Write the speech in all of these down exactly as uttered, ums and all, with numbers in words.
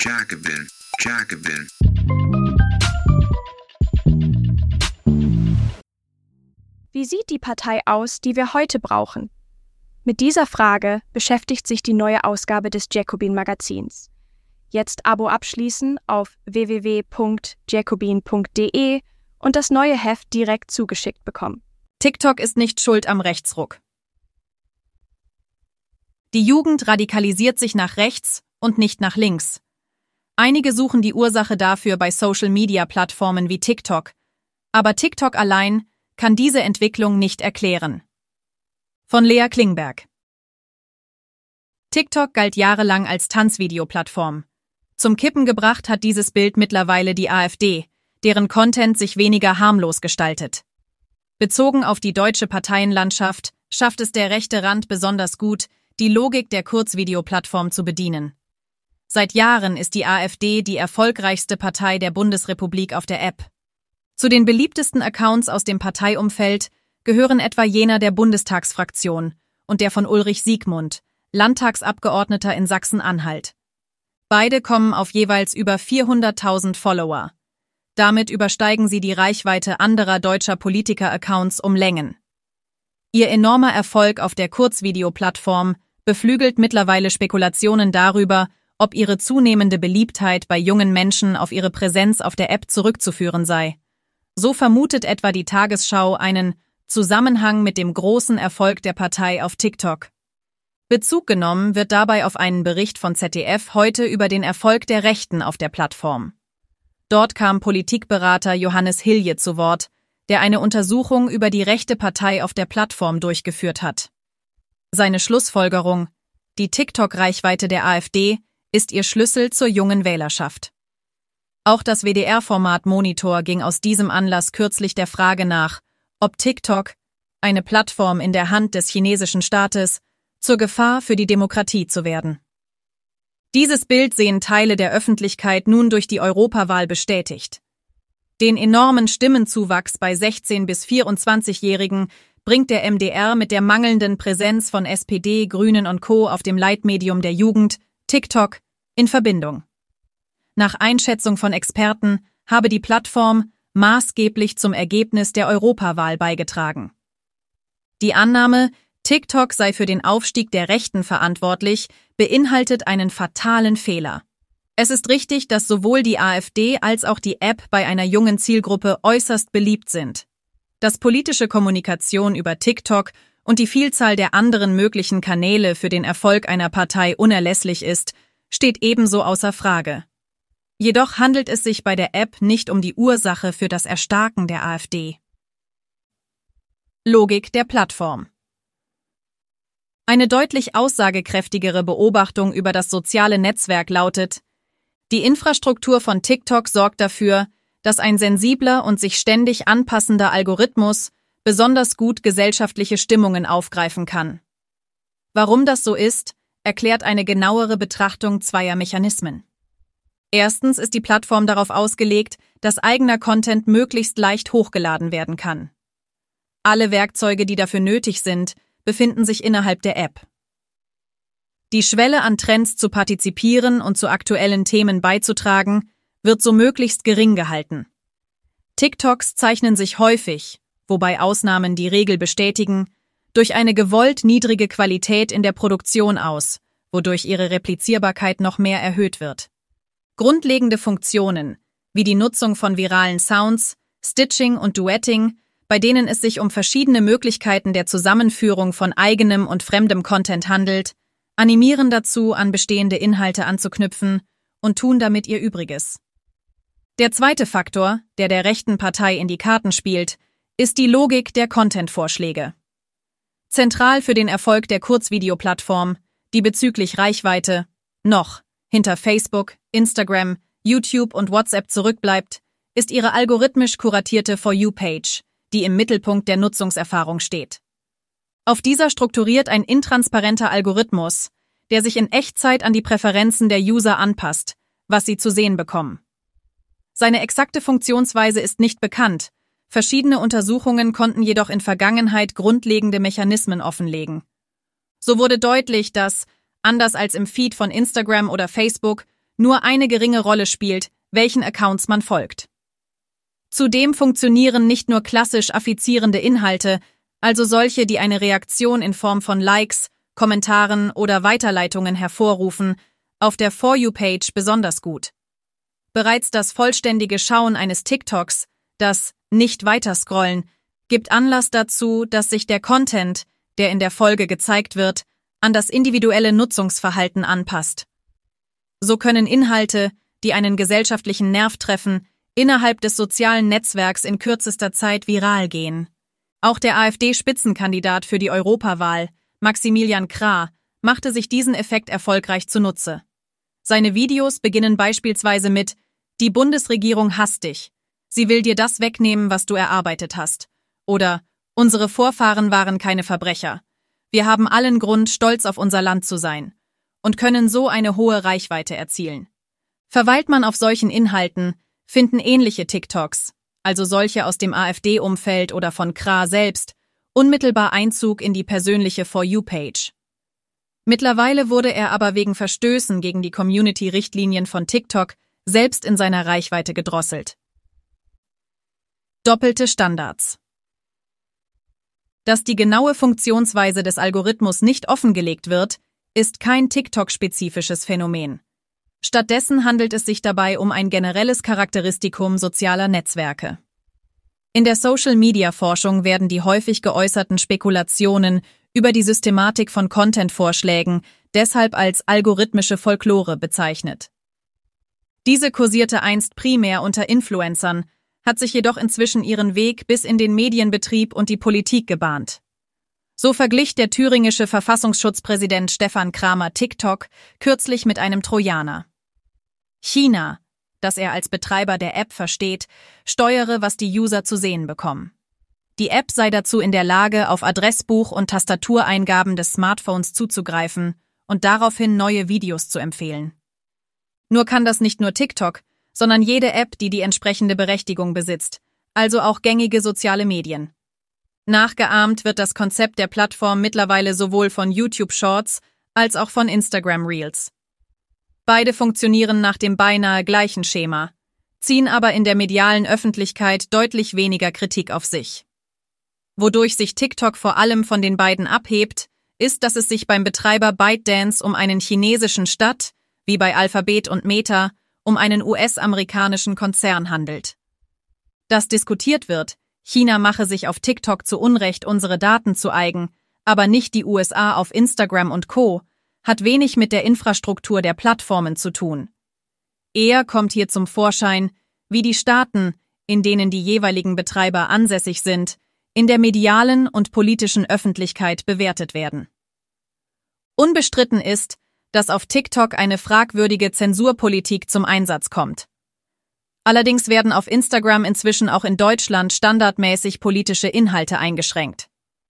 Jacobin, Jacobin. Wie sieht die Partei aus, die wir heute brauchen? Mit dieser Frage beschäftigt sich die neue Ausgabe des Jacobin-Magazins. Jetzt Abo abschließen auf w w w punkt jacobin punkt d e und das neue Heft direkt zugeschickt bekommen. TikTok ist nicht schuld am Rechtsruck. Die Jugend radikalisiert sich nach rechts und nicht nach links. Einige suchen die Ursache dafür bei Social-Media-Plattformen wie TikTok, aber TikTok allein kann diese Entwicklung nicht erklären. Von Lea Klingberg. TikTok galt jahrelang als Tanzvideoplattform. Zum Kippen gebracht hat dieses Bild mittlerweile die AfD, deren Content sich weniger harmlos gestaltet. Bezogen auf die deutsche Parteienlandschaft schafft es der rechte Rand besonders gut, die Logik der Kurzvideoplattform zu bedienen. Seit Jahren ist die AfD die erfolgreichste Partei der Bundesrepublik auf der App. Zu den beliebtesten Accounts aus dem Parteiumfeld gehören etwa jener der Bundestagsfraktion und der von Ulrich Siegmund, Landtagsabgeordneter in Sachsen-Anhalt. Beide kommen auf jeweils über vierhunderttausend Follower. Damit übersteigen sie die Reichweite anderer deutscher Politiker-Accounts um Längen. Ihr enormer Erfolg auf der Kurzvideoplattform beflügelt mittlerweile Spekulationen darüber, ob ihre zunehmende Beliebtheit bei jungen Menschen auf ihre Präsenz auf der App zurückzuführen sei. So vermutet etwa die Tagesschau einen Zusammenhang mit dem großen Erfolg der Partei auf TikTok. Bezug genommen wird dabei auf einen Bericht von Z D F heute über den Erfolg der Rechten auf der Plattform. Dort kam Politikberater Johannes Hilje zu Wort, der eine Untersuchung über die rechte Partei auf der Plattform durchgeführt hat. Seine Schlussfolgerung: Die TikTok-Reichweite der AfD ist ihr Schlüssel zur jungen Wählerschaft. Auch das W D R-Format Monitor ging aus diesem Anlass kürzlich der Frage nach, ob TikTok, eine Plattform in der Hand des chinesischen Staates, zur Gefahr für die Demokratie zu werden. Dieses Bild sehen Teile der Öffentlichkeit nun durch die Europawahl bestätigt. Den enormen Stimmenzuwachs bei sechzehn- bis vierundzwanzigjährigen bringt der M D R mit der mangelnden Präsenz von S P D, Grünen und Co. auf dem Leitmedium der Jugend, TikTok, in Verbindung. Nach Einschätzung von Experten habe die Plattform maßgeblich zum Ergebnis der Europawahl beigetragen. Die Annahme, TikTok sei für den Aufstieg der Rechten verantwortlich, beinhaltet einen fatalen Fehler. Es ist richtig, dass sowohl die AfD als auch die App bei einer jungen Zielgruppe äußerst beliebt sind. Dass politische Kommunikation über TikTok und die Vielzahl der anderen möglichen Kanäle für den Erfolg einer Partei unerlässlich ist, steht ebenso außer Frage. Jedoch handelt es sich bei der App nicht um die Ursache für das Erstarken der AfD. Logik der Plattform. Eine deutlich aussagekräftigere Beobachtung über das soziale Netzwerk lautet: Die Infrastruktur von TikTok sorgt dafür, dass ein sensibler und sich ständig anpassender Algorithmus besonders gut gesellschaftliche Stimmungen aufgreifen kann. Warum das so ist, erklärt eine genauere Betrachtung zweier Mechanismen. Erstens ist die Plattform darauf ausgelegt, dass eigener Content möglichst leicht hochgeladen werden kann. Alle Werkzeuge, die dafür nötig sind, befinden sich innerhalb der App. Die Schwelle an Trends zu partizipieren und zu aktuellen Themen beizutragen, wird so möglichst gering gehalten. TikToks zeichnen sich häufig, wobei Ausnahmen die Regel bestätigen, durch eine gewollt niedrige Qualität in der Produktion aus, wodurch ihre Replizierbarkeit noch mehr erhöht wird. Grundlegende Funktionen, wie die Nutzung von viralen Sounds, Stitching und Duetting, bei denen es sich um verschiedene Möglichkeiten der Zusammenführung von eigenem und fremdem Content handelt, animieren dazu, an bestehende Inhalte anzuknüpfen und tun damit ihr Übriges. Der zweite Faktor, der der rechten Partei in die Karten spielt, ist die Logik der Content-Vorschläge. Zentral für den Erfolg der Kurzvideoplattform, die bezüglich Reichweite noch hinter Facebook, Instagram, YouTube und WhatsApp zurückbleibt, ist ihre algorithmisch kuratierte For You-Page, die im Mittelpunkt der Nutzungserfahrung steht. Auf dieser strukturiert ein intransparenter Algorithmus, der sich in Echtzeit an die Präferenzen der User anpasst, was sie zu sehen bekommen. Seine exakte Funktionsweise ist nicht bekannt, verschiedene Untersuchungen konnten jedoch in Vergangenheit grundlegende Mechanismen offenlegen. So wurde deutlich, dass, anders als im Feed von Instagram oder Facebook, nur eine geringe Rolle spielt, welchen Accounts man folgt. Zudem funktionieren nicht nur klassisch affizierende Inhalte, also solche, die eine Reaktion in Form von Likes, Kommentaren oder Weiterleitungen hervorrufen, auf der For You-Page besonders gut. Bereits das vollständige Schauen eines TikToks, das Nicht-Weiterscrollen, gibt Anlass dazu, dass sich der Content, der in der Folge gezeigt wird, an das individuelle Nutzungsverhalten anpasst. So können Inhalte, die einen gesellschaftlichen Nerv treffen, innerhalb des sozialen Netzwerks in kürzester Zeit viral gehen. Auch der AfD-Spitzenkandidat für die Europawahl, Maximilian Krah, machte sich diesen Effekt erfolgreich zunutze. Seine Videos beginnen beispielsweise mit »Die Bundesregierung hasst dich. Sie will dir das wegnehmen, was du erarbeitet hast« oder »Unsere Vorfahren waren keine Verbrecher. Wir haben allen Grund, stolz auf unser Land zu sein« und können so eine hohe Reichweite erzielen. Verweilt man auf solchen Inhalten, finden ähnliche TikToks, also solche aus dem AfD-Umfeld oder von Krah selbst, unmittelbar Einzug in die persönliche For You-Page. Mittlerweile wurde er aber wegen Verstößen gegen die Community-Richtlinien von TikTok selbst in seiner Reichweite gedrosselt. Doppelte Standards. Dass die genaue Funktionsweise des Algorithmus nicht offengelegt wird, ist kein TikTok-spezifisches Phänomen. Stattdessen handelt es sich dabei um ein generelles Charakteristikum sozialer Netzwerke. In der Social-Media-Forschung werden die häufig geäußerten Spekulationen über die Systematik von Content-Vorschlägen deshalb als algorithmische Folklore bezeichnet. Diese kursierte einst primär unter Influencern, hat sich jedoch inzwischen ihren Weg bis in den Medienbetrieb und die Politik gebahnt. So verglich der thüringische Verfassungsschutzpräsident Stefan Kramer TikTok kürzlich mit einem Trojaner. China, das er als Betreiber der App versteht, steuere, was die User zu sehen bekommen. Die App sei dazu in der Lage, auf Adressbuch und Tastatureingaben des Smartphones zuzugreifen und daraufhin neue Videos zu empfehlen. Nur kann das nicht nur TikTok, sondern jede App, die die entsprechende Berechtigung besitzt, also auch gängige soziale Medien. Nachgeahmt wird das Konzept der Plattform mittlerweile sowohl von YouTube Shorts als auch von Instagram Reels. Beide funktionieren nach dem beinahe gleichen Schema, ziehen aber in der medialen Öffentlichkeit deutlich weniger Kritik auf sich. Wodurch sich TikTok vor allem von den beiden abhebt, ist, dass es sich beim Betreiber ByteDance um einen chinesischen statt, wie bei Alphabet und Meta, um einen U S-amerikanischen Konzern handelt. Dass diskutiert wird, China mache sich auf TikTok zu Unrecht unsere Daten zu eigen, aber nicht die U S A auf Instagram und Co., hat wenig mit der Infrastruktur der Plattformen zu tun. Eher kommt hier zum Vorschein, wie die Staaten, in denen die jeweiligen Betreiber ansässig sind, in der medialen und politischen Öffentlichkeit bewertet werden. Unbestritten ist, dass auf TikTok eine fragwürdige Zensurpolitik zum Einsatz kommt. Allerdings werden auf Instagram inzwischen auch in Deutschland standardmäßig politische Inhalte eingeschränkt.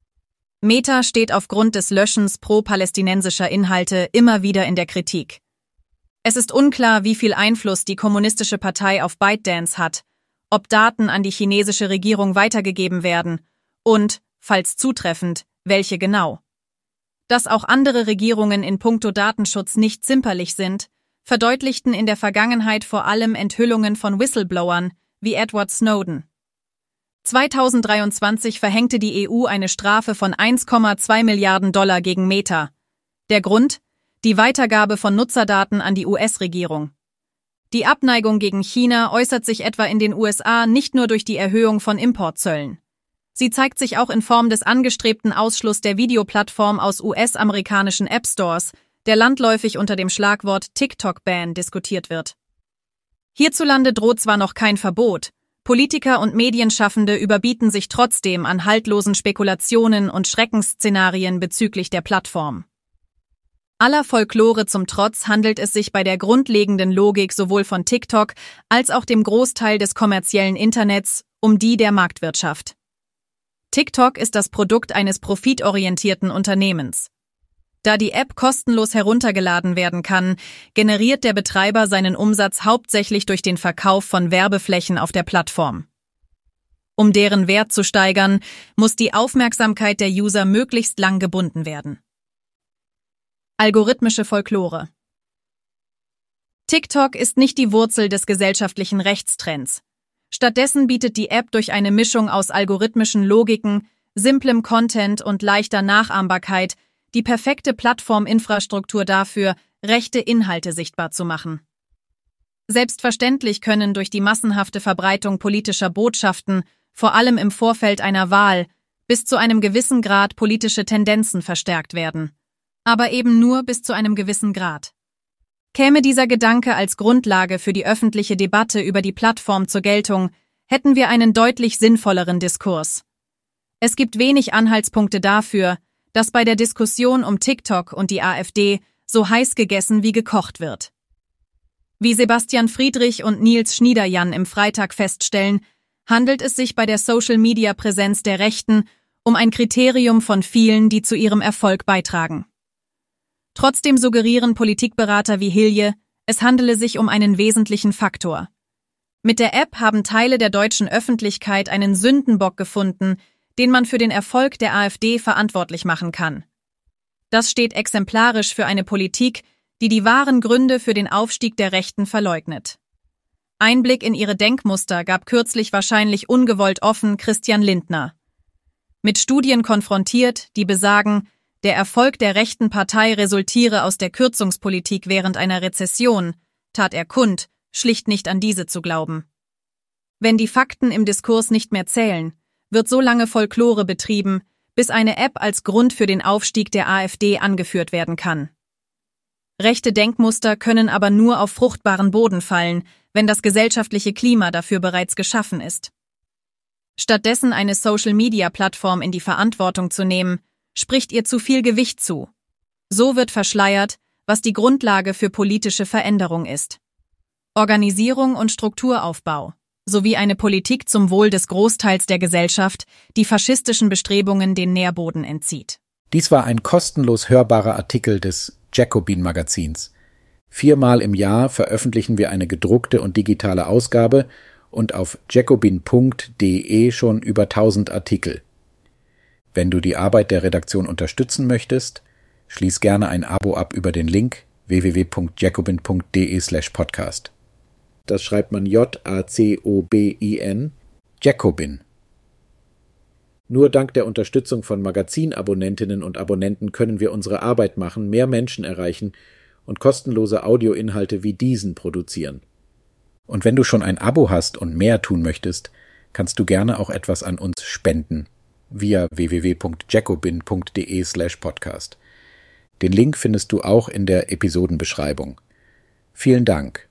Meta steht aufgrund des Löschens pro-palästinensischer Inhalte immer wieder in der Kritik. Es ist unklar, wie viel Einfluss die Kommunistische Partei auf ByteDance hat, ob Daten an die chinesische Regierung weitergegeben werden und, falls zutreffend, welche genau. Dass auch andere Regierungen in puncto Datenschutz nicht zimperlich sind, verdeutlichten in der Vergangenheit vor allem Enthüllungen von Whistleblowern wie Edward Snowden. zweitausenddreiundzwanzig verhängte die E U eine Strafe von eins Komma zwei Milliarden Dollar gegen Meta. Der Grund? Die Weitergabe von Nutzerdaten an die U S-Regierung. Die Abneigung gegen China äußert sich etwa in den U S A nicht nur durch die Erhöhung von Importzöllen. Sie zeigt sich auch in Form des angestrebten Ausschlusses der Videoplattform aus U S-amerikanischen App-Stores, der landläufig unter dem Schlagwort TikTok-Ban diskutiert wird. Hierzulande droht zwar noch kein Verbot, Politiker und Medienschaffende überbieten sich trotzdem an haltlosen Spekulationen und Schreckensszenarien bezüglich der Plattform. Aller Folklore zum Trotz handelt es sich bei der grundlegenden Logik sowohl von TikTok als auch dem Großteil des kommerziellen Internets um die der Marktwirtschaft. TikTok ist das Produkt eines profitorientierten Unternehmens. Da die App kostenlos heruntergeladen werden kann, generiert der Betreiber seinen Umsatz hauptsächlich durch den Verkauf von Werbeflächen auf der Plattform. Um deren Wert zu steigern, muss die Aufmerksamkeit der User möglichst lang gebunden werden. Algorithmische Folklore. TikTok ist nicht die Wurzel des gesellschaftlichen Rechtstrends. Stattdessen bietet die App durch eine Mischung aus algorithmischen Logiken, simplem Content und leichter Nachahmbarkeit die perfekte Plattforminfrastruktur dafür, rechte Inhalte sichtbar zu machen. Selbstverständlich können durch die massenhafte Verbreitung politischer Botschaften, vor allem im Vorfeld einer Wahl, bis zu einem gewissen Grad politische Tendenzen verstärkt werden. Aber eben nur bis zu einem gewissen Grad. Käme dieser Gedanke als Grundlage für die öffentliche Debatte über die Plattform zur Geltung, hätten wir einen deutlich sinnvolleren Diskurs. Es gibt wenig Anhaltspunkte dafür, dass bei der Diskussion um TikTok und die AfD so heiß gegessen wie gekocht wird. Wie Sebastian Friedrich und Nils Schniederjan im Freitag feststellen, handelt es sich bei der Social-Media-Präsenz der Rechten um ein Kriterium von vielen, die zu ihrem Erfolg beitragen. Trotzdem suggerieren Politikberater wie Hilje, es handele sich um einen wesentlichen Faktor. Mit der App haben Teile der deutschen Öffentlichkeit einen Sündenbock gefunden, den man für den Erfolg der AfD verantwortlich machen kann. Das steht exemplarisch für eine Politik, die die wahren Gründe für den Aufstieg der Rechten verleugnet. Einblick in ihre Denkmuster gab kürzlich wahrscheinlich ungewollt offen Christian Lindner. Mit Studien konfrontiert, die besagen, der Erfolg der rechten Partei resultiere aus der Kürzungspolitik während einer Rezession, tat er kund, schlicht nicht an diese zu glauben. Wenn die Fakten im Diskurs nicht mehr zählen, wird so lange Folklore betrieben, bis eine App als Grund für den Aufstieg der AfD angeführt werden kann. Rechte Denkmuster können aber nur auf fruchtbaren Boden fallen, wenn das gesellschaftliche Klima dafür bereits geschaffen ist. Stattdessen eine Social-Media-Plattform in die Verantwortung zu nehmen, spricht ihr zu viel Gewicht zu. So wird verschleiert, was die Grundlage für politische Veränderung ist. Organisierung und Strukturaufbau, sowie eine Politik zum Wohl des Großteils der Gesellschaft, die faschistischen Bestrebungen den Nährboden entzieht. Dies war ein kostenlos hörbarer Artikel des Jacobin-Magazins. Viermal im Jahr veröffentlichen wir eine gedruckte und digitale Ausgabe und auf jacobin punkt de schon über tausend Artikel. Wenn du die Arbeit der Redaktion unterstützen möchtest, schließ gerne ein Abo ab über den Link w w w punkt jacobin punkt de slash podcast. Das schreibt man J A C O B I N, Jacobin. Nur dank der Unterstützung von Magazinabonnentinnen und Abonnenten können wir unsere Arbeit machen, mehr Menschen erreichen und kostenlose Audioinhalte wie diesen produzieren. Und wenn du schon ein Abo hast und mehr tun möchtest, kannst du gerne auch etwas an uns spenden via w w w punkt jacobin punkt de slash podcast. Den Link findest du auch in der Episodenbeschreibung. Vielen Dank.